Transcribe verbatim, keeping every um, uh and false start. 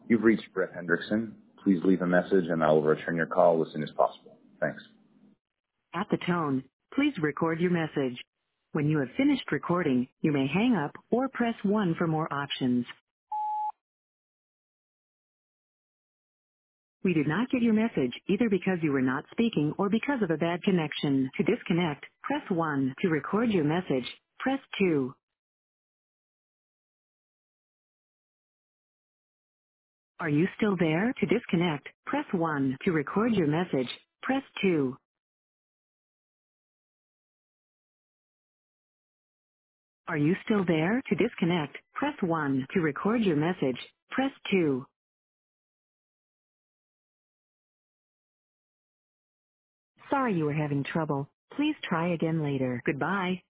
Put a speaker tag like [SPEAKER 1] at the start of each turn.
[SPEAKER 1] You've reached Brett Hendrickson. Please leave a message and I will return your call as soon as possible. Thanks.
[SPEAKER 2] At the tone, please record your message. When you have finished recording, you may hang up or press one for more options. We did not get your message either because you were not speaking or because of a bad connection. To disconnect, press one. To record your message, press two. Are you still there? To disconnect, press one. To record your message, press two. Are you still there? To disconnect, press one. To record your message, press two. Sorry you were having trouble. Please try again later. Goodbye.